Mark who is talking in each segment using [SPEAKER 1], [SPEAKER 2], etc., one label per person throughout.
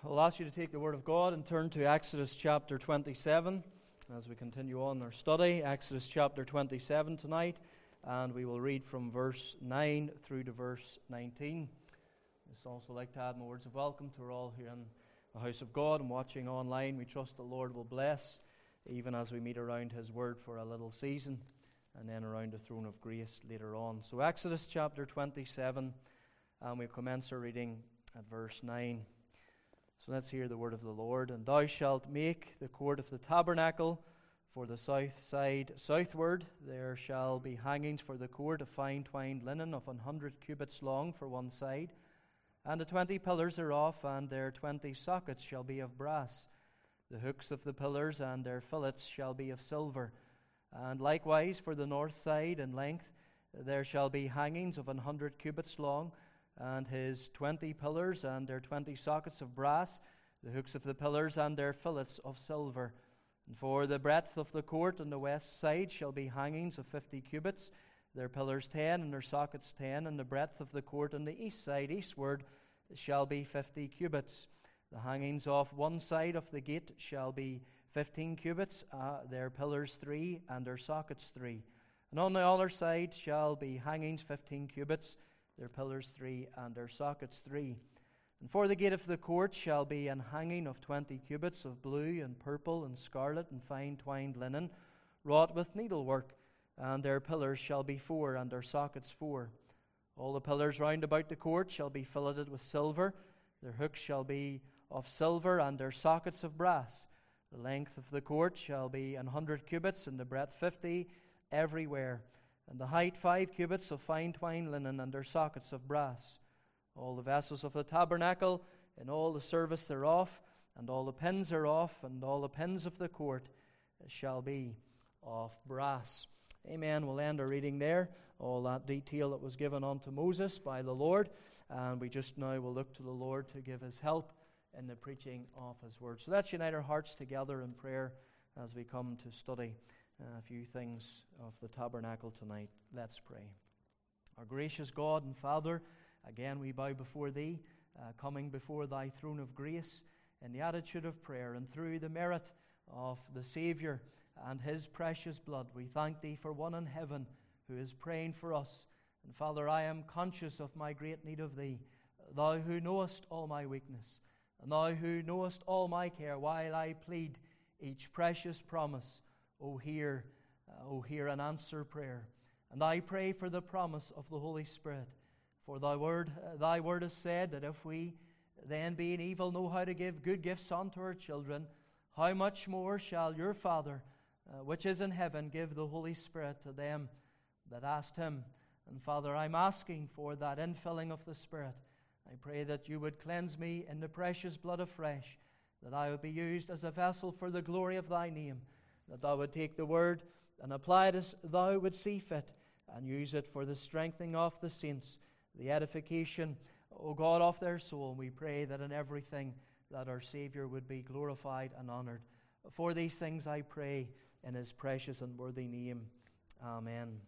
[SPEAKER 1] I'll ask you to take the Word of God and turn to Exodus chapter 27 as we continue on our study. Exodus chapter 27 tonight, and we will read from verse 9 through to verse 19. I'd also like to add my words of welcome to all here in the house of God and watching online. We trust the Lord will bless even as we meet around His Word for a little season and then around the throne of grace later on. So Exodus chapter 27, and we'll commence our reading at verse 9. So let's hear the word of the Lord. And thou shalt make the court of the tabernacle for the south side southward. There shall be hangings for the court of fine twined linen of 100 cubits long for one side, and the 20 pillars thereof, and their 20 sockets shall be of brass. The hooks of the pillars and their fillets shall be of silver. And likewise for the north side in length there shall be hangings of 100 cubits long, and his 20 pillars and their 20 sockets of brass, the hooks of the pillars and their fillets of silver. And for the breadth of the court on the west side shall be hangings of 50 cubits, their pillars 10 and their sockets 10, and the breadth of the court on the east side eastward shall be 50 cubits. The hangings off one side of the gate shall be 15 cubits, their pillars 3 and their sockets 3. And on the other side shall be hangings 15 cubits, their pillars 3 and their sockets 3. And for the gate of the court shall be an hanging of 20 cubits of blue and purple and scarlet and fine twined linen, wrought with needlework, and their pillars shall be 4 and their sockets 4. All the pillars round about the court shall be filleted with silver, their hooks shall be of silver and their sockets of brass. The length of the court shall be 100 cubits, and the breadth 50 everywhere, and the height 5 cubits of fine twined linen, and their sockets of brass. All the vessels of the tabernacle, and all the service thereof, and all the pins thereof, and all the pins of the court shall be of brass. Amen. We'll end our reading there. All that detail that was given unto Moses by the Lord, and we just now will look to the Lord to give His help in the preaching of His word. So let's unite our hearts together in prayer as we come to study a few things of the tabernacle tonight. Let's pray. Our gracious God and Father, again we bow before Thee, coming before Thy throne of grace in the attitude of prayer, and through the merit of the Savior and His precious blood, we thank Thee for one in heaven who is praying for us. And Father, I am conscious of my great need of Thee, Thou who knowest all my weakness, and Thou who knowest all my care, while I plead each precious promise. O hear and answer prayer. And I pray for the promise of the Holy Spirit. For Thy word has said that if we then, being evil, know how to give good gifts unto our children, how much more shall your Father, which is in heaven, give the Holy Spirit to them that ask Him. And Father, I'm asking for that infilling of the Spirit. I pray that You would cleanse me in the precious blood afresh, that I would be used as a vessel for the glory of Thy name, that Thou would take the word and apply it as Thou would see fit, and use it for the strengthening of the saints, the edification, O God, of their soul. And we pray that in everything that our Savior would be glorified and honored. For these things I pray in His precious and worthy name. Amen.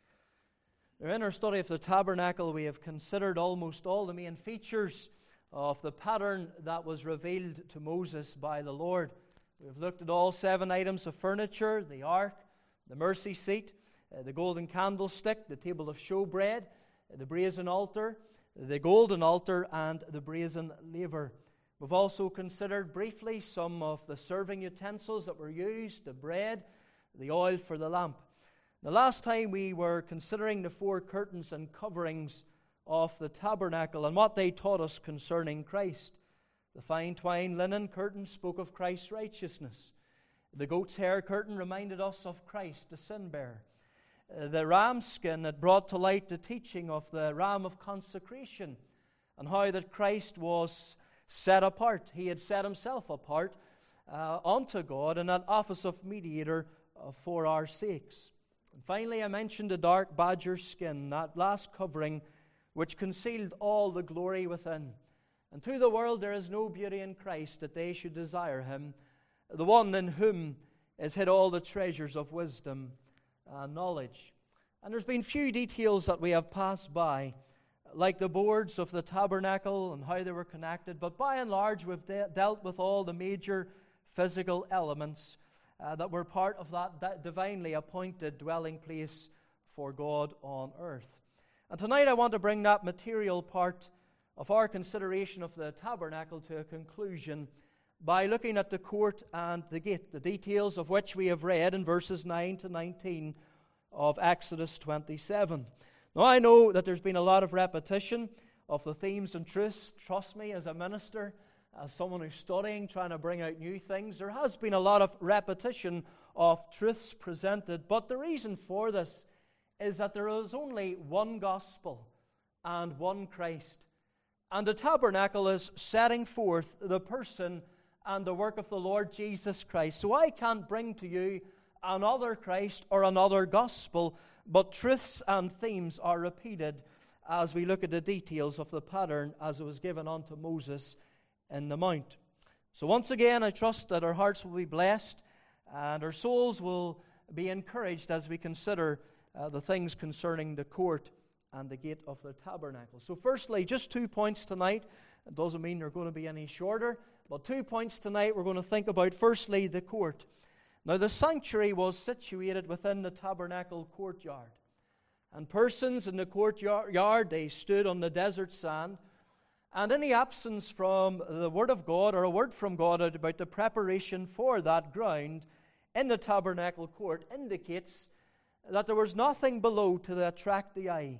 [SPEAKER 1] Now, in our study of the tabernacle, we have considered almost all the main features of the pattern that was revealed to Moses by the Lord. We've looked at all 7 items of furniture: the ark, the mercy seat, the golden candlestick, the table of showbread, the brazen altar, the golden altar, and the brazen laver. We've also considered briefly some of the serving utensils that were used: the bread, the oil for the lamp. The last time we were considering the 4 curtains and coverings of the tabernacle and what they taught us concerning Christ. The fine twined linen curtain spoke of Christ's righteousness. The goat's hair curtain reminded us of Christ, the sin-bearer. The ram skin that brought to light the teaching of the ram of consecration and how that Christ was set apart. He had set Himself apart unto God in that office of mediator for our sakes. And finally, I mentioned the dark badger skin, that last covering which concealed all the glory within. And to the world there is no beauty in Christ that they should desire Him, the one in whom is hid all the treasures of wisdom and knowledge. And there's been few details that we have passed by, like the boards of the tabernacle and how they were connected, but by and large we've dealt with all the major physical elements that were part of that divinely appointed dwelling place for God on earth. And tonight I want to bring that material part of our consideration of the tabernacle to a conclusion by looking at the court and the gate, the details of which we have read in verses 9 to 19 of Exodus 27. Now, I know that there's been a lot of repetition of the themes and truths. Trust me, as a minister, as someone who's studying, trying to bring out new things, there has been a lot of repetition of truths presented. But the reason for this is that there is only one gospel and one Christ. And the tabernacle is setting forth the person and the work of the Lord Jesus Christ. So I can't bring to you another Christ or another gospel, but truths and themes are repeated as we look at the details of the pattern as it was given unto Moses in the mount. So once again, I trust that our hearts will be blessed and our souls will be encouraged as we consider the things concerning the court and the gate of the tabernacle. So firstly, just 2 points tonight. It doesn't mean they're going to be any shorter, but 2 points tonight we're going to think about. Firstly, the court. Now, the sanctuary was situated within the tabernacle courtyard. And persons in the courtyard, they stood on the desert sand. And any absence from the Word of God or a word from God about the preparation for that ground in the tabernacle court indicates that there was nothing below to attract the eye.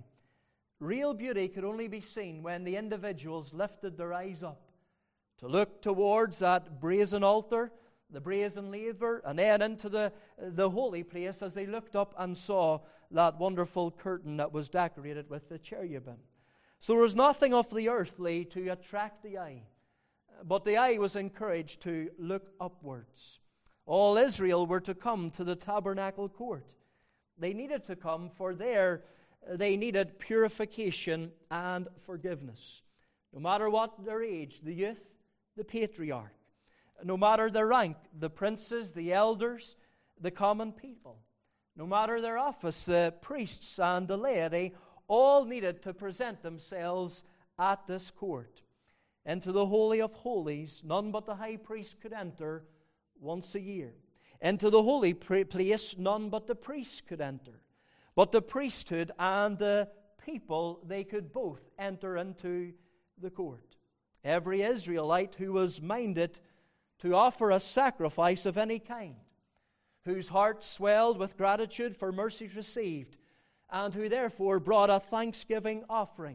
[SPEAKER 1] Real beauty could only be seen when the individuals lifted their eyes up to look towards that brazen altar, the brazen laver, and then into the holy place as they looked up and saw that wonderful curtain that was decorated with the cherubim. So there was nothing of the earthly to attract the eye, but the eye was encouraged to look upwards. All Israel were to come to the tabernacle court. They needed to come, for there they needed purification and forgiveness. No matter what their age, the youth, the patriarch, no matter their rank, the princes, the elders, the common people, no matter their office, the priests and the laity, all needed to present themselves at this court. Into the Holy of Holies, none but the high priest could enter once a year. Into the holy place, none but the priests could enter. But the priesthood and the people, they could both enter into the court. Every Israelite who was minded to offer a sacrifice of any kind, whose heart swelled with gratitude for mercies received, and who therefore brought a thanksgiving offering,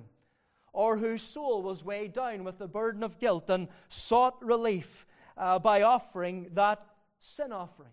[SPEAKER 1] or whose soul was weighed down with the burden of guilt and sought relief by offering that sin offering,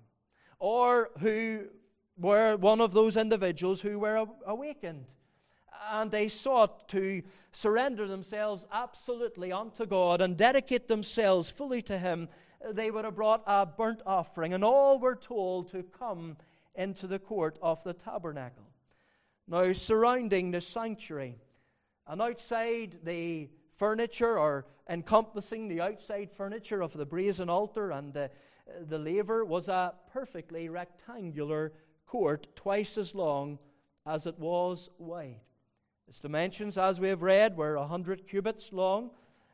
[SPEAKER 1] or who were one of those individuals who were awakened and they sought to surrender themselves absolutely unto God and dedicate themselves fully to Him, they would have brought a burnt offering, and all were told to come into the court of the tabernacle. Now, surrounding the sanctuary and outside the furniture, or encompassing the outside furniture of the brazen altar and the laver, was a perfectly rectangular court, twice as long as it was wide. Its dimensions, as we have read, were 100 cubits long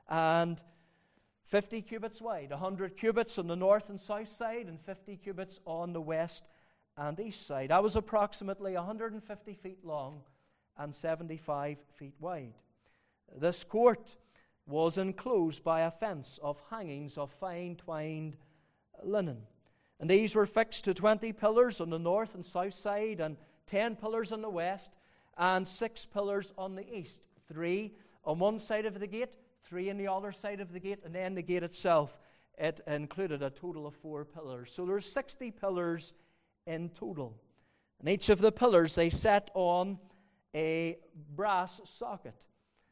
[SPEAKER 1] and 50 cubits wide. 100 cubits on the north and south side and 50 cubits on the west and east side. That was approximately 150 feet long and 75 feet wide. This court was enclosed by a fence of hangings of fine twined linen. And these were fixed to 20 pillars on the north and south side, and 10 pillars on the west, and 6 pillars on the east. 3 on one side of the gate, 3 on the other side of the gate, and then the gate itself, it included a total of 4 pillars. So there's 60 pillars in total. And each of the pillars, they set on a brass socket.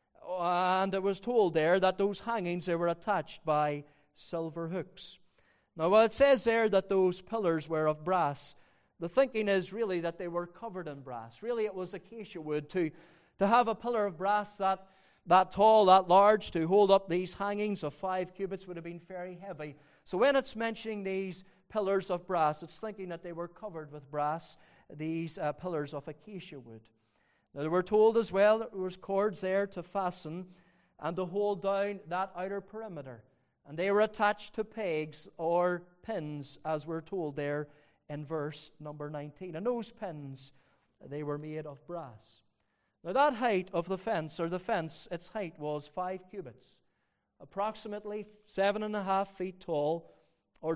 [SPEAKER 1] And it was told there that those hangings, they were attached by silver hooks. Now, while it says there that those pillars were of brass, the thinking is really that they were covered in brass. Really, it was acacia wood. To have a pillar of brass that tall, that large, to hold up these hangings of 5 cubits would have been very heavy. So when it's mentioning these pillars of brass, it's thinking that they were covered with brass, these pillars of acacia wood. Now, we're told as well that there was cords there to fasten and to hold down that outer perimeter. And they were attached to pegs or pins, as we're told there in verse number 19. And those pins, they were made of brass. Now, that height of the fence, its height was 5 cubits, approximately 7.5 feet tall, or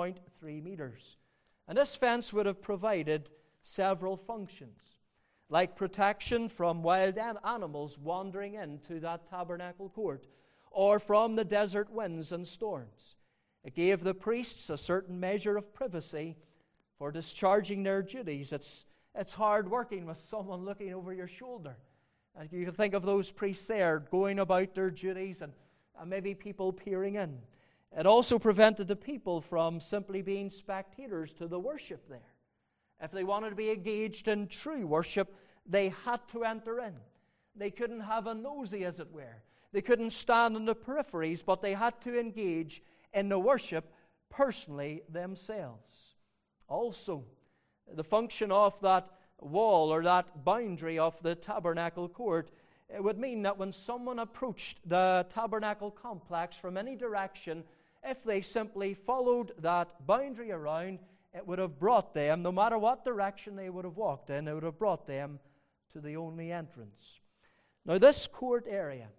[SPEAKER 1] 2.3 meters. And this fence would have provided several functions, like protection from wild animals wandering into that tabernacle court, or from the desert winds and storms. It gave the priests a certain measure of privacy for discharging their duties. It's hard working with someone looking over your shoulder. And you can think of those priests there going about their duties and maybe people peering in. It also prevented the people from simply being spectators to the worship there. If they wanted to be engaged in true worship, they had to enter in. They couldn't have a nosy, as it were. They couldn't stand in the peripheries, but they had to engage in the worship personally themselves. Also, the function of that wall or that boundary of the tabernacle court, it would mean that when someone approached the tabernacle complex from any direction, if they simply followed that boundary around, it would have brought them, no matter what direction they would have walked in, it would have brought them to the only entrance. Now, this court area,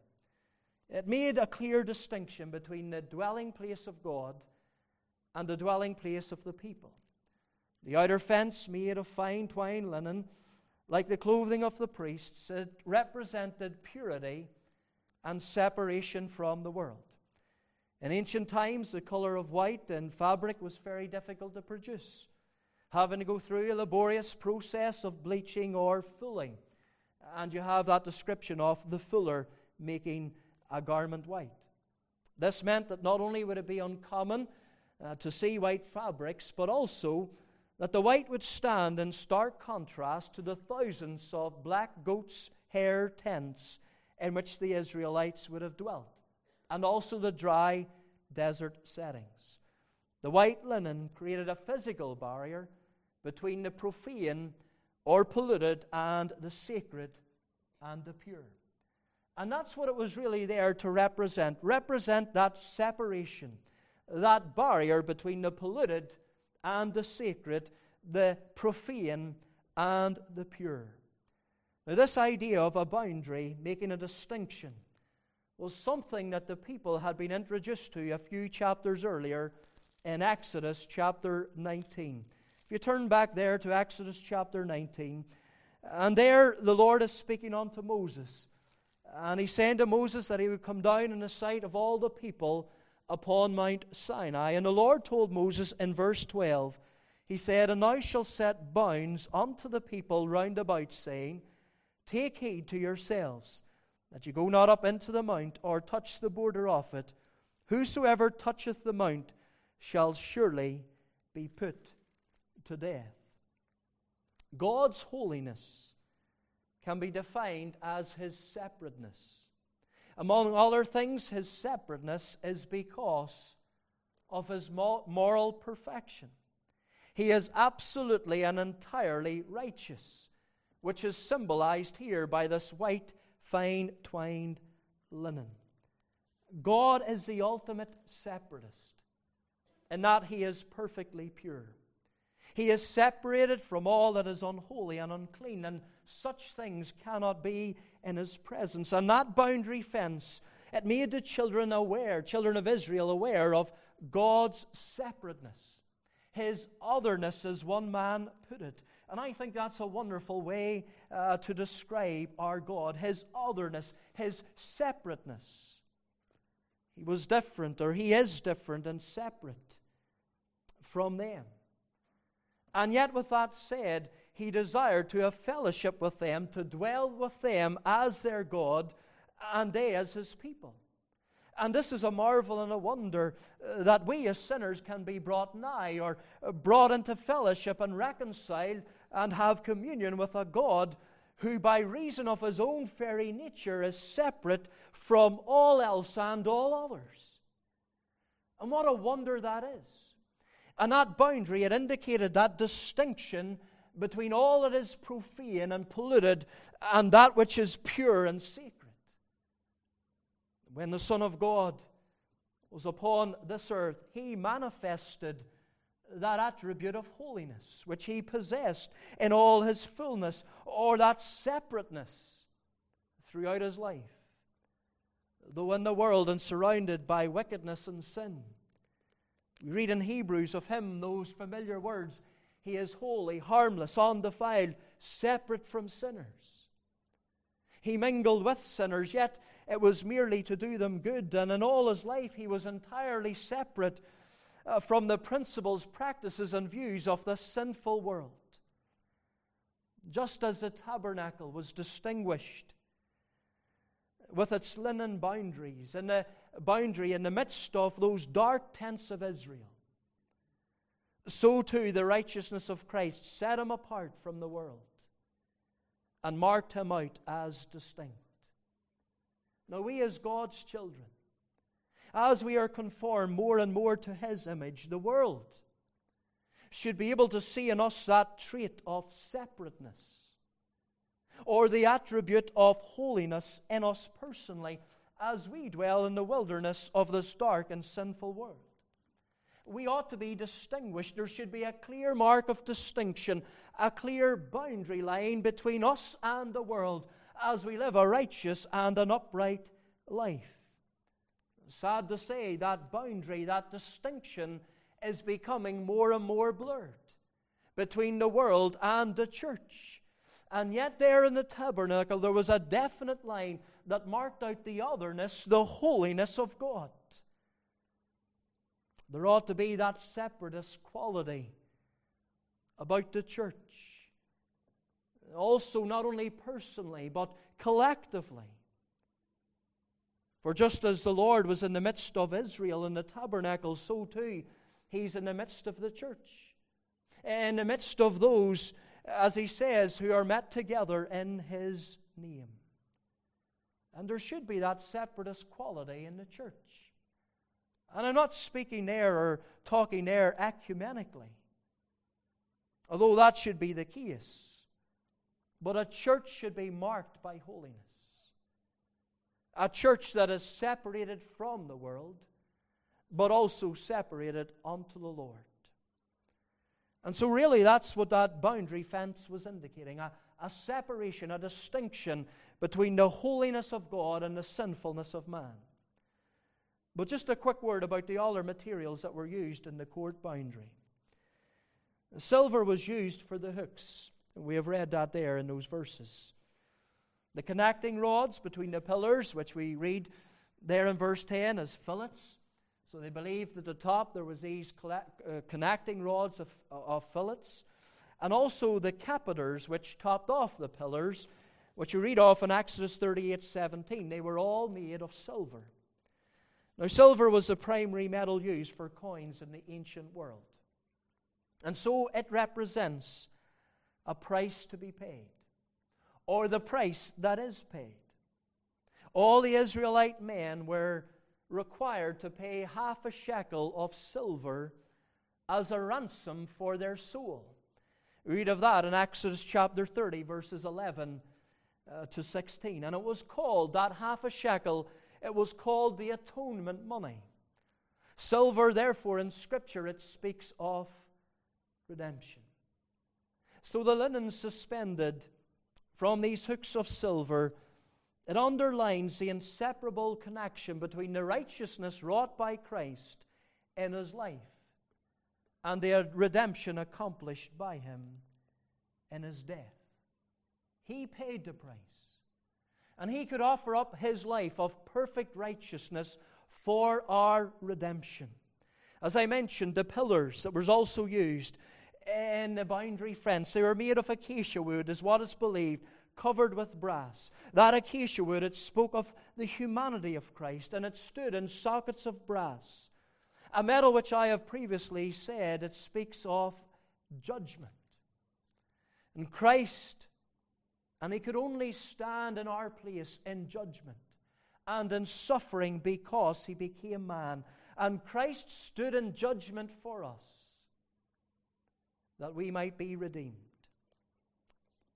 [SPEAKER 1] it made a clear distinction between the dwelling place of God and the dwelling place of the people. The outer fence, made of fine twined linen, like the clothing of the priests, it represented purity and separation from the world. In ancient times, the color of white in fabric was very difficult to produce, having to go through a laborious process of bleaching or fulling. And you have that description of the fuller making a garment white. This meant that not only would it be uncommon to see white fabrics, but also that the white would stand in stark contrast to the thousands of black goat's hair tents in which the Israelites would have dwelt, and also the dry desert settings. The white linen created a physical barrier between the profane or polluted and the sacred and the pure. And that's what it was really there to represent that separation, that barrier between the polluted and the sacred, the profane and the pure. Now, this idea of a boundary, making a distinction, was something that the people had been introduced to a few chapters earlier in Exodus chapter 19. If you turn back there to Exodus chapter 19, and there the Lord is speaking unto Moses, and he's saying to Moses that he would come down in the sight of all the people upon Mount Sinai. And the Lord told Moses in verse 12, he said, And thou shalt set bounds unto the people round about, saying, Take heed to yourselves, that you go not up into the mount, or touch the border of it. Whosoever toucheth the mount shall surely be put to death. God's holiness can be defined as His separateness. Among other things, His separateness is because of His moral perfection. He is absolutely and entirely righteous, which is symbolized here by this white, fine twined linen. God is the ultimate separatist, in that He is perfectly pure. He is separated from all that is unholy and unclean, and such things cannot be in His presence. And that boundary fence, it made the children of Israel aware of God's separateness, His otherness, as one man put it. And I think that's a wonderful way to describe our God, His otherness, His separateness. He was different, or He is different and separate from them. And yet, with that said, He desired to have fellowship with them, to dwell with them as their God, and they as His people. And this is a marvel and a wonder that we as sinners can be brought nigh, or brought into fellowship and reconciled and have communion with a God who, by reason of His own very nature, is separate from all else and all others. And what a wonder that is. And that boundary, it indicated that distinction between all that is profane and polluted and that which is pure and sacred. When the Son of God was upon this earth, He manifested that attribute of holiness which He possessed in all His fullness, or that separateness throughout His life. Though in the world and surrounded by wickedness and sin, we read in Hebrews of Him those familiar words, He is holy, harmless, undefiled, separate from sinners. He mingled with sinners, yet it was merely to do them good, and in all His life He was entirely separate from the principles, practices, and views of this sinful world. Just as the tabernacle was distinguished with its linen boundaries and the boundary in the midst of those dark tents of Israel, so too the righteousness of Christ set Him apart from the world and marked Him out as distinct. Now we as God's children, as we are conformed more and more to His image, the world should be able to see in us that trait of separateness, or the attribute of holiness in us personally as we dwell in the wilderness of this dark and sinful world. We ought to be distinguished. There should be a clear mark of distinction, a clear boundary line between us and the world as we live a righteous and an upright life. Sad to say, that boundary, that distinction is becoming more and more blurred between the world and the church. And yet there in the tabernacle there was a definite line that marked out the otherness, the holiness of God. There ought to be that separatist quality about the church. Also, not only personally, but collectively. For just as the Lord was in the midst of Israel in the tabernacle, so too He's in the midst of the church. In the midst of those, as He says, who are met together in His name. And there should be that separatist quality in the church. And I'm not speaking there or talking there ecumenically, although that should be the case. But a church should be marked by holiness. A church that is separated from the world, but also separated unto the Lord. And so really that's what that boundary fence was indicating. A separation, a distinction between the holiness of God and the sinfulness of man. But just a quick word about the other materials that were used in the court boundary. Silver was used for the hooks. We have read that there in those verses. The connecting rods between the pillars, which we read there in verse 10 as fillets. So they believed at the top there was these connecting rods of fillets. And also the capiters which topped off the pillars, which you read off in Exodus 38:17. They were all made of silver. Now silver was the primary metal used for coins in the ancient world. And so it represents a price to be paid, or the price that is paid. All the Israelite men were required to pay half a shekel of silver as a ransom for their soul. We read of that in Exodus chapter 30, verses 11 to 16. And it was called, that half a shekel, it was called the atonement money. Silver, therefore, in Scripture, it speaks of redemption. So the linen suspended from these hooks of silver, it underlines the inseparable connection between the righteousness wrought by Christ in His life and the redemption accomplished by Him in His death. He paid the price. And He could offer up His life of perfect righteousness for our redemption. As I mentioned, the pillars that was also used in the boundary fence, they were made of acacia wood, is what is believed, covered with brass. That acacia wood, it spoke of the humanity of Christ, and it stood in sockets of brass. A metal which I have previously said, it speaks of judgment. And Christ, and He could only stand in our place in judgment and in suffering because He became man. And Christ stood in judgment for us, that we might be redeemed.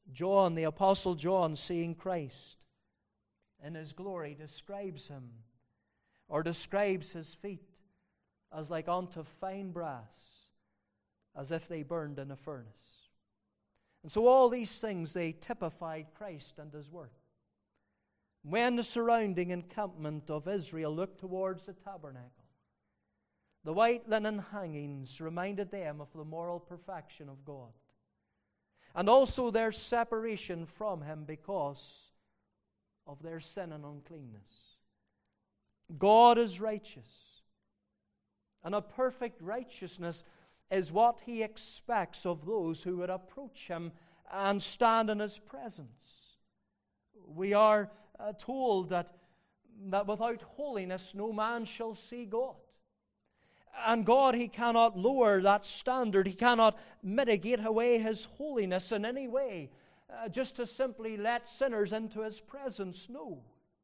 [SPEAKER 1] John, the Apostle John, seeing Christ in His glory, describes Him, or describes His feet as like unto fine brass, as if they burned in a furnace. And so all these things, they typified Christ and His work. When the surrounding encampment of Israel looked towards the tabernacle, the white linen hangings reminded them of the moral perfection of God, and also their separation from Him because of their sin and uncleanness. God is righteous, and a perfect righteousness is what He expects of those who would approach Him and stand in His presence. We are told that without holiness no man shall see God. And God, He cannot lower that standard. He cannot mitigate away His holiness in any way, just to simply let sinners into His presence. No.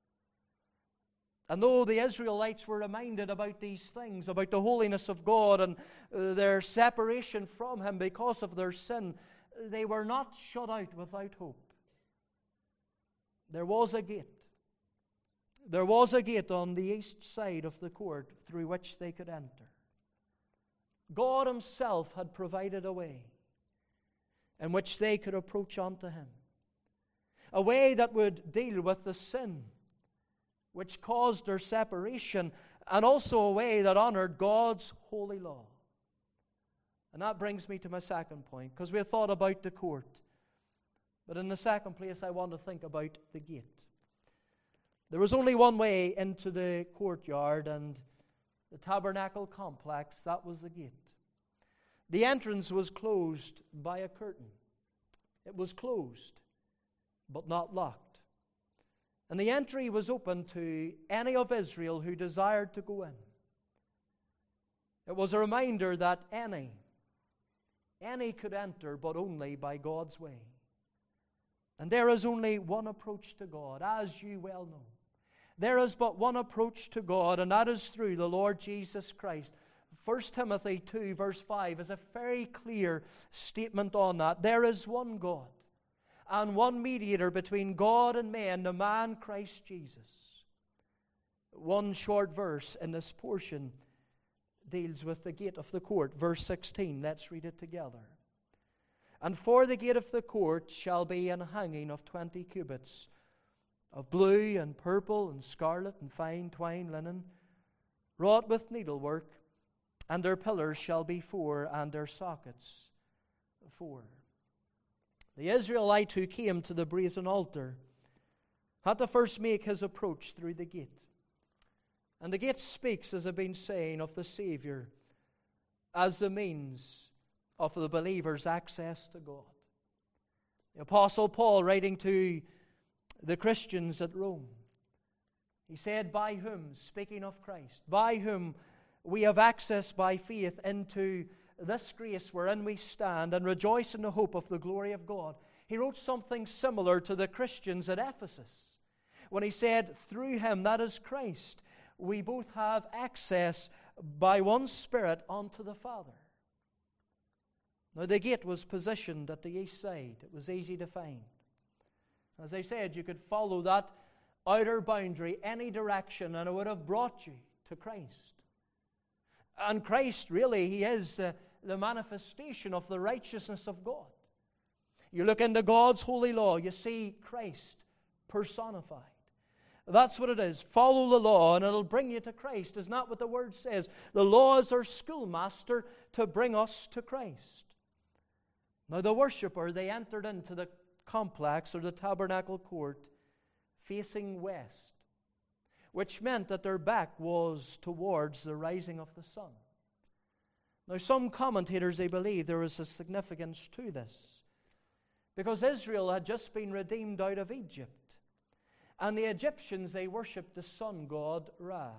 [SPEAKER 1] And though the Israelites were reminded about these things, about the holiness of God and their separation from Him because of their sin, they were not shut out without hope. There was a gate. There was a gate on the east side of the court through which they could enter. God Himself had provided a way in which they could approach unto Him. A way that would deal with the sin which caused their separation, and also a way that honored God's holy law. And that brings me to my second point, because we have thought about the court. But in the second place, I want to think about the gate. There was only one way into the courtyard and the tabernacle complex. That was the gate. The entrance was closed by a curtain. It was closed, but not locked. And the entry was open to any of Israel who desired to go in. It was a reminder that any could enter, but only by God's way. And there is only one approach to God, as you well know. There is but one approach to God, and that is through the Lord Jesus Christ. 1 Timothy 2 verse 5 is a very clear statement on that. There is one God, and one mediator between God and man, the man Christ Jesus. One short verse in this portion deals with the gate of the court. Verse 16, let's read it together. And for the gate of the court shall be an hanging of 20 cubits, of blue and purple and scarlet and fine twined linen, wrought with needlework, and their pillars shall be 4, and their sockets 4. The Israelite who came to the brazen altar had to first make his approach through the gate. And the gate speaks, as I've been saying, of the Savior as the means of the believer's access to God. The Apostle Paul, writing to the Christians at Rome, he said, by whom, speaking of Christ, by whom we have access by faith into this grace wherein we stand and rejoice in the hope of the glory of God. He wrote something similar to the Christians at Ephesus when he said, through Him, that is Christ, we both have access by one Spirit unto the Father. Now the gate was positioned at the east side. It was easy to find. As I said, you could follow that outer boundary any direction and it would have brought you to Christ. And Christ, really, He is the manifestation of the righteousness of God. You look into God's holy law, you see Christ personified. That's what it is. Follow the law and it'll bring you to Christ. Isn't that what the Word says? The law is our schoolmaster to bring us to Christ. Now the worshipper, they entered into the complex or the tabernacle court facing west, which meant that their back was towards the rising of the sun. Now some commentators, they believe there is a significance to this, because Israel had just been redeemed out of Egypt. And the Egyptians, they worshipped the sun god Ra.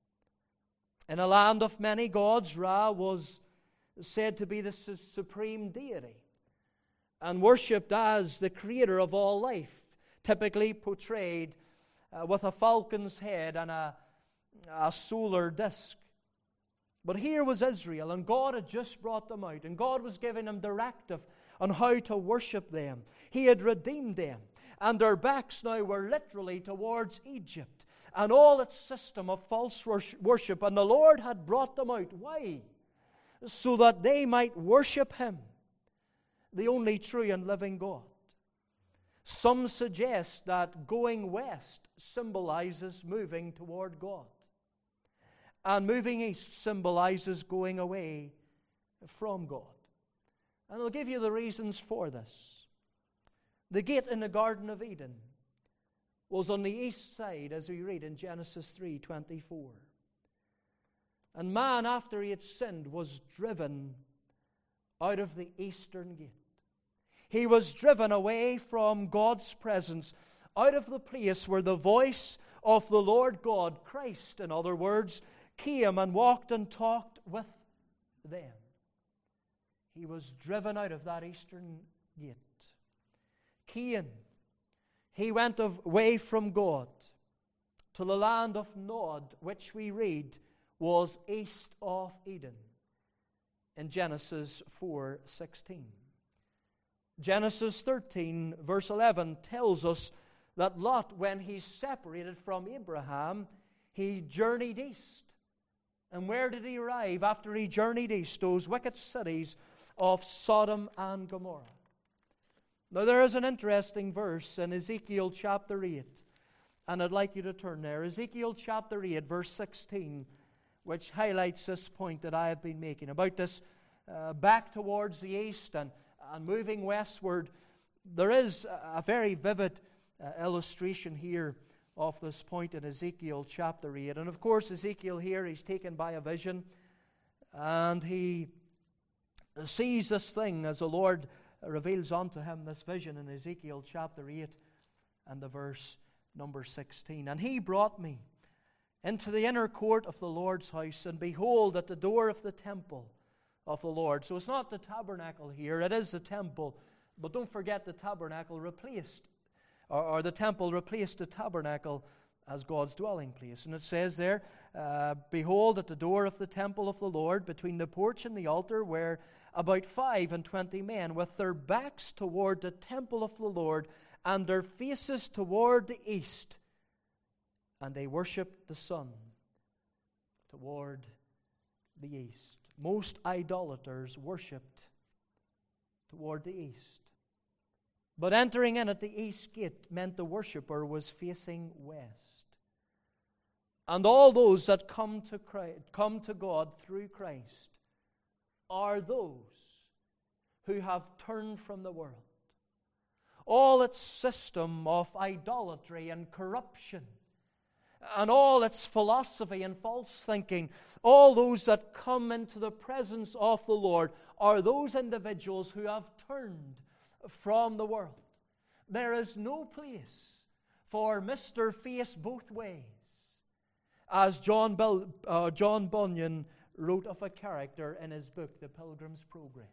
[SPEAKER 1] In a land of many gods, Ra was said to be the supreme deity and worshipped as the creator of all life, typically portrayed with a falcon's head and a solar disk. But here was Israel, and God had just brought them out, and God was giving them directive on how to worship them. He had redeemed them, and their backs now were literally towards Egypt and all its system of false worship. And the Lord had brought them out. Why? So that they might worship Him, the only true and living God. Some suggest that going west symbolizes moving toward God, and moving east symbolizes going away from God. And I'll give you the reasons for this. The gate in the Garden of Eden was on the east side, as we read in Genesis 3:24. And man, after he had sinned, was driven out of the eastern gate. He was driven away from God's presence, out of the place where the voice of the Lord God, Christ, in other words, came and walked and talked with them. He was driven out of that eastern gate. Cain, he went away from God to the land of Nod, which we read was east of Eden in Genesis 4:16. Genesis 13, verse 11, tells us that Lot, when he separated from Abraham, he journeyed east. And where did he arrive after he journeyed east? Those wicked cities of Sodom and Gomorrah. Now there is an interesting verse in Ezekiel chapter 8, and I'd like you to turn there. Ezekiel chapter 8, verse 16, which highlights this point that I have been making about this back towards the east and moving westward. There is a very vivid illustration here of this point in Ezekiel chapter 8. And of course, Ezekiel here, he's taken by a vision, and he sees this thing as the Lord reveals unto him this vision in Ezekiel chapter 8 and the verse number 16. And he brought me into the inner court of the Lord's house, and behold, at the door of the temple of the Lord. So it's not the tabernacle here, it is the temple. But don't forget, the tabernacle replaced, or the temple replaced the tabernacle as God's dwelling place. And it says there, behold, at the door of the temple of the Lord, between the porch and the altar, were about 25 men, with their backs toward the temple of the Lord, and their faces toward the east. And they worshipped the sun toward the east. Most idolaters worshipped toward the east. But entering in at the east gate meant the worshipper was facing west. And all those that come to God through Christ are those who have turned from the world. All its system of idolatry and corruption, and all its philosophy and false thinking, all those that come into the presence of the Lord are those individuals who have turned from the world. There is no place for Mr. Face Both Ways, as John Bunyan wrote of a character in his book, The Pilgrim's Progress.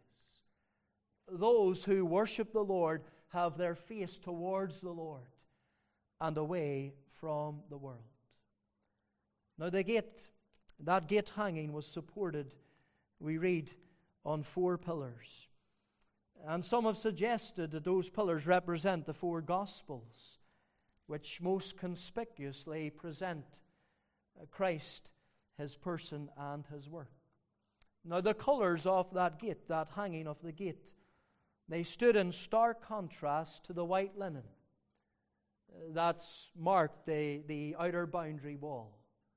[SPEAKER 1] Those who worship the Lord have their face towards the Lord and away from the world. Now that gate hanging was supported, we read, on 4 pillars. And some have suggested that those pillars represent the 4 Gospels, which most conspicuously present Christ, His person, and His work. Now the colors of that gate, that hanging of the gate, they stood in stark contrast to the white linen that's marked the outer boundary wall.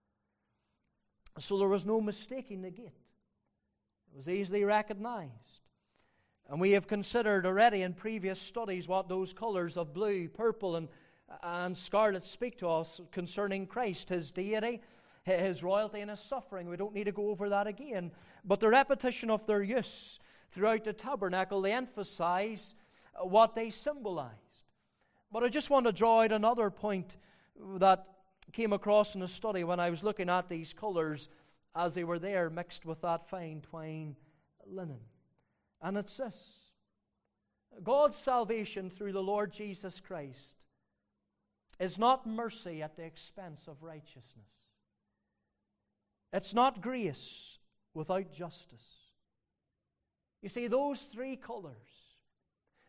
[SPEAKER 1] So there was no mistaking the gate. It was easily recognized. And we have considered already in previous studies what those colors of blue, purple, and scarlet speak to us concerning Christ, His deity, His royalty, and His suffering. We don't need to go over that again. But the repetition of their use throughout the tabernacle, they emphasize what they symbolized. But I just want to draw out another point that came across in the study when I was looking at these colors as they were there mixed with that fine twine linen. And it's this: God's salvation through the Lord Jesus Christ is not mercy at the expense of righteousness. It's not grace without justice. You see, those 3 colors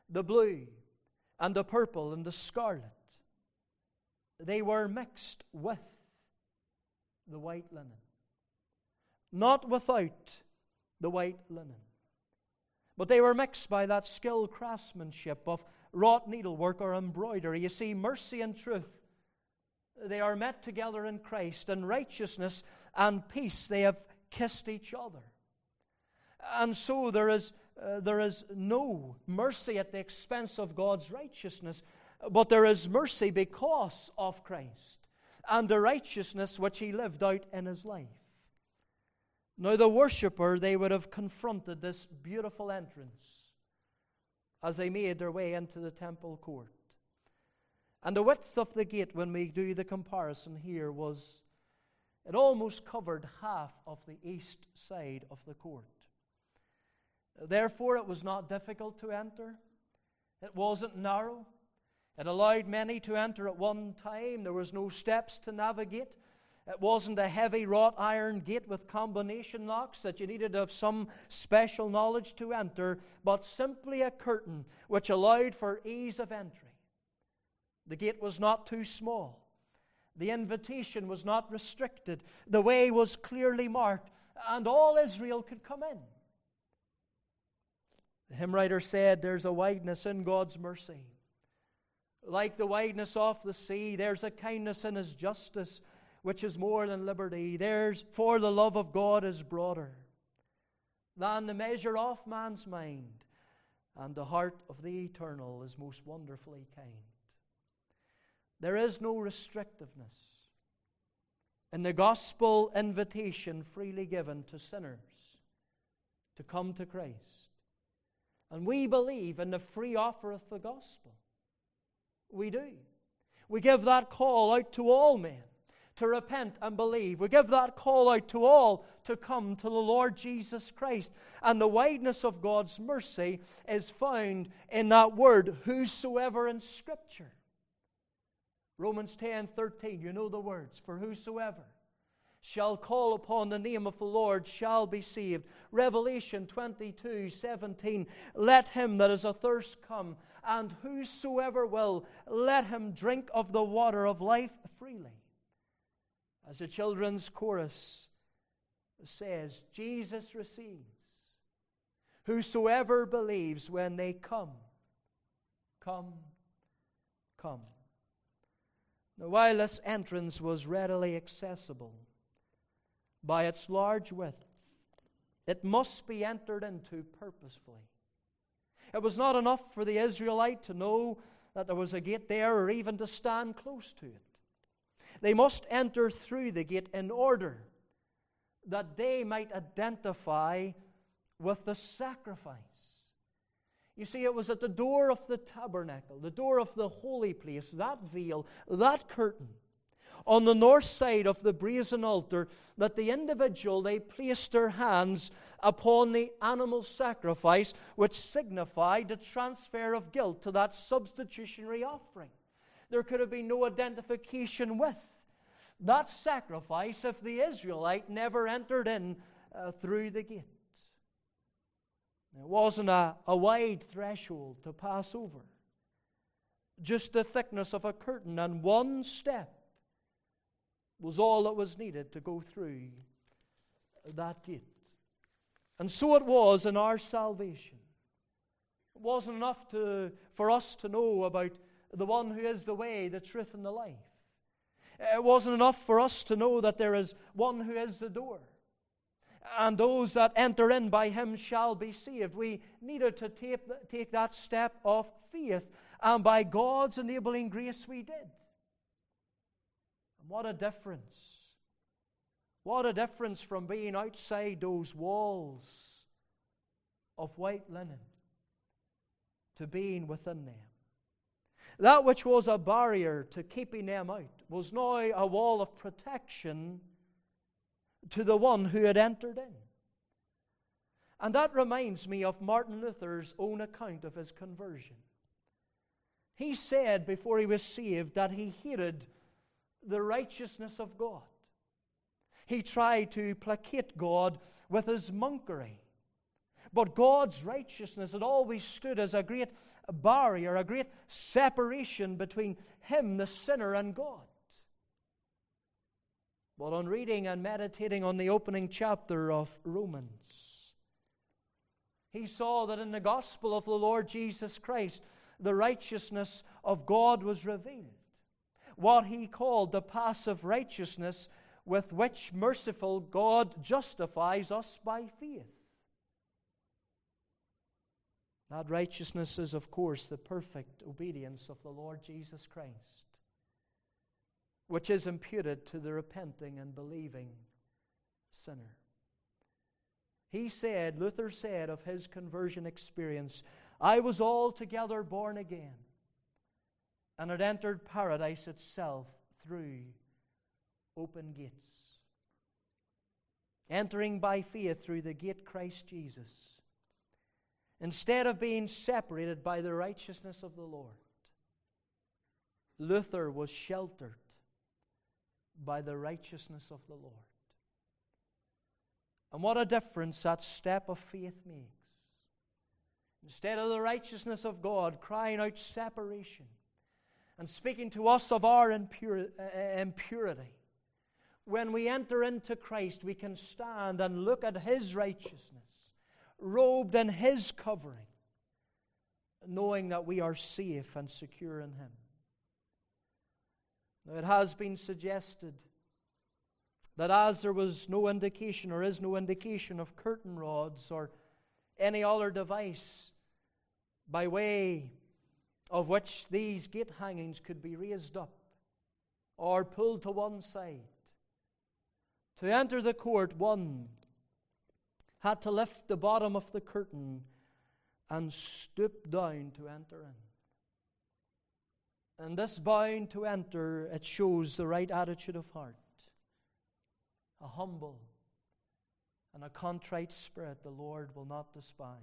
[SPEAKER 1] the blue, and the purple, and the scarlet. They were mixed with the white linen. Not without the white linen. But they were mixed by that skilled craftsmanship of wrought needlework or embroidery. You see, mercy and truth, they are met together in Christ, and righteousness and peace, they have kissed each other. And so there is no mercy at the expense of God's righteousness, but there is mercy because of Christ and the righteousness which He lived out in His life. Now the worshipper, they would have confronted this beautiful entrance as they made their way into the temple court. And the width of the gate, when we do the comparison here, it almost covered half of the east side of the court. Therefore, it was not difficult to enter. It wasn't narrow. It allowed many to enter at one time. There was no steps to navigate. It wasn't a heavy wrought iron gate with combination locks that you needed to have some special knowledge to enter, but simply a curtain which allowed for ease of entry. The gate was not too small. The invitation was not restricted. The way was clearly marked, and all Israel could come in. The hymn writer said, there's a wideness in God's mercy. Like the wideness of the sea, there's a kindness in His justice, which is more than liberty. For the love of God is broader than the measure of man's mind, and the heart of the eternal is most wonderfully kind. There is no restrictiveness in the gospel invitation freely given to sinners to come to Christ. And we believe in the free offer of the gospel. We do. We give that call out to all men to repent and believe. We give that call out to all to come to the Lord Jesus Christ. And the wideness of God's mercy is found in that word, whosoever, in Scripture. Romans 10:13, you know the words, for whosoever shall call upon the name of the Lord shall be saved. Revelation 22:17, let him that is athirst come, and whosoever will, let him drink of the water of life freely. As the children's chorus says, Jesus receives whosoever believes when they come. Come. Now, while this entrance was readily accessible by its large width, it must be entered into purposefully. It was not enough for the Israelite to know that there was a gate there or even to stand close to it. They must enter through the gate in order that they might identify with the sacrifice. You see, it was at the door of the tabernacle, the door of the holy place, that veil, that curtain, on the north side of the brazen altar, that the individual, they placed their hands upon the animal sacrifice, which signified the transfer of guilt to that substitutionary offering. There could have been no identification with that sacrifice if the Israelite never entered in through the gate. It wasn't a wide threshold to pass over. Just the thickness of a curtain, and one step was all that was needed to go through that gate. And so it was in our salvation. It wasn't enough for us to know about the one who is the way, the truth, and the life. It wasn't enough for us to know that there is one who is the door, and those that enter in by Him shall be saved. We needed to take that step of faith, and by God's enabling grace we did. And what a difference. What a difference from being outside those walls of white linen to being within them. That which was a barrier to keeping them out was now a wall of protection to the one who had entered in. And that reminds me of Martin Luther's own account of his conversion. He said before he was saved that he hated the righteousness of God. He tried to placate God with his monkery, But God's righteousness had always stood as a great barrier, a great separation between him, the sinner, and God. But on reading and meditating on the opening chapter of Romans, he saw that in the gospel of the Lord Jesus Christ, the righteousness of God was revealed. What he called the passive righteousness with which merciful God justifies us by faith. That righteousness is, of course, the perfect obedience of the Lord Jesus Christ, which is imputed to the repenting and believing sinner. Luther said of his conversion experience, I was altogether born again, and had entered paradise itself through open gates. Entering by faith through the gate Christ Jesus, instead of being separated by the righteousness of the Lord, Luther was sheltered by the righteousness of the Lord. And what a difference that step of faith makes. Instead of the righteousness of God crying out separation and speaking to us of our impurity, when we enter into Christ, we can stand and look at His righteousness, robed in His covering, knowing that we are safe and secure in Him. Now, it has been suggested that as there was no indication or is no indication of curtain rods or any other device by way of which these gate hangings could be raised up or pulled to one side, to enter the court, one had to lift the bottom of the curtain and stoop down to enter in. And this bowing to enter, it shows the right attitude of heart. A humble and a contrite spirit the Lord will not despise.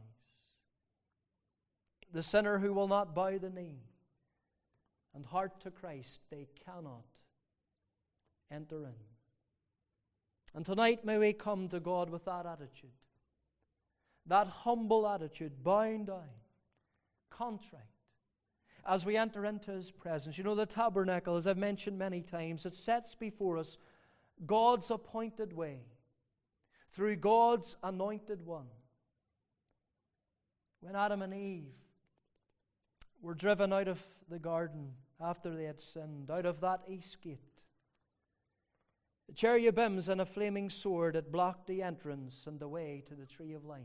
[SPEAKER 1] The sinner who will not bow the knee and heart to Christ, they cannot enter in. And tonight may we come to God with that attitude. That humble attitude, bowing down, contrite, as we enter into His presence. You know, the tabernacle, as I've mentioned many times, it sets before us God's appointed way, through God's anointed one. When Adam and Eve were driven out of the garden after they had sinned, out of that east gate, the cherubims and a flaming sword had blocked the entrance and the way to the tree of life.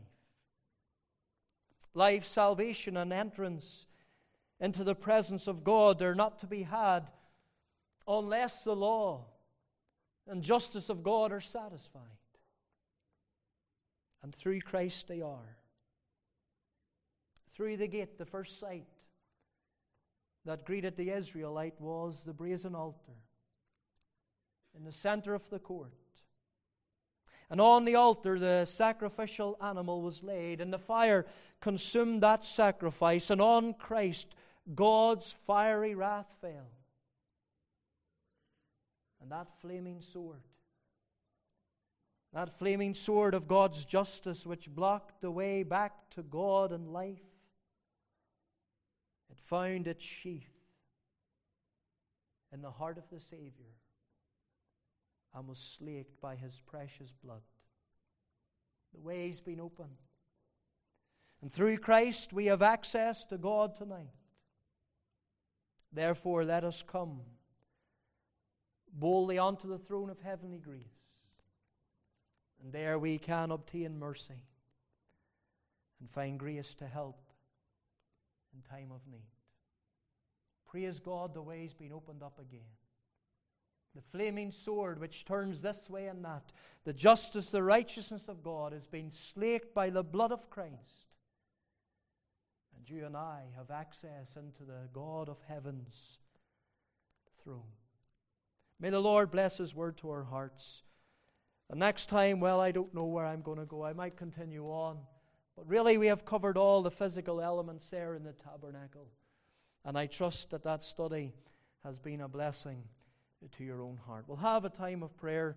[SPEAKER 1] Life, salvation, and entrance into the presence of God are not to be had unless the law and justice of God are satisfied. And through Christ they are. Through the gate, the first sight that greeted the Israelite was the brazen altar in the center of the court. And on the altar the sacrificial animal was laid, and the fire consumed that sacrifice, and on Christ God's fiery wrath fell. And that flaming sword of God's justice which blocked the way back to God and life, it found its sheath in the heart of the Savior and was slaked by His precious blood. The way's been opened. And through Christ we have access to God tonight. Therefore, let us come boldly onto the throne of heavenly grace. And there we can obtain mercy and find grace to help in time of need. Praise God, the way's been opened up again. The flaming sword which turns this way and that, the justice, the righteousness of God has been slaked by the blood of Christ. And you and I have access into the God of heaven's throne. May the Lord bless His word to our hearts. The next time, well, I don't know where I'm going to go. I might continue on. But really, we have covered all the physical elements there in the tabernacle. And I trust that that study has been a blessing to your own heart. We'll have a time of prayer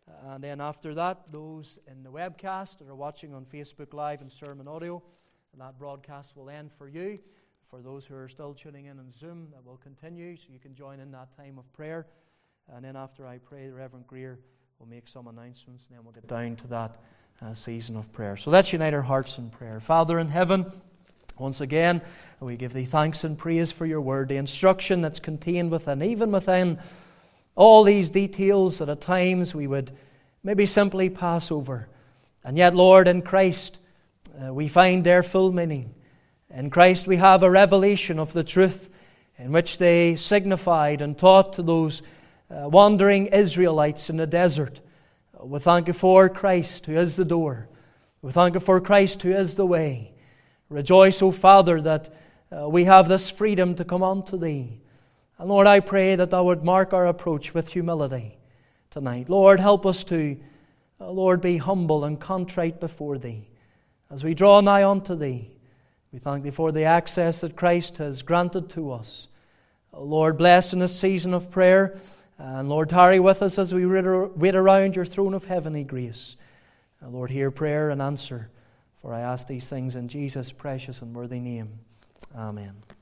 [SPEAKER 1] And then after that, those in the webcast that are watching on Facebook Live and Sermon Audio, and that broadcast will end for you. For those who are still tuning in on Zoom, that will continue, so you can join in that time of prayer. And then after I pray, the Reverend Greer will make some announcements, and then we'll get down to that season of prayer. So let's unite our hearts in prayer. Father in heaven, once again, we give Thee thanks and praise for Your Word, the instruction that's contained within, even within all these details that at times we would maybe simply pass over. And yet, Lord, in Christ, we find their full meaning. In Christ we have a revelation of the truth in which they signified and taught to those wandering Israelites in the desert. We thank You for Christ, who is the door. We thank You for Christ, who is the way. Rejoice, O Father, that we have this freedom to come unto Thee. And Lord, I pray that Thou would mark our approach with humility tonight. Lord, help us to, Lord, be humble and contrite before Thee. As we draw nigh unto Thee, we thank Thee for the access that Christ has granted to us. Lord, bless in this season of prayer. And Lord, tarry with us as we wait around Your throne of heavenly grace. Lord, hear prayer and answer. For I ask these things in Jesus' precious and worthy name. Amen.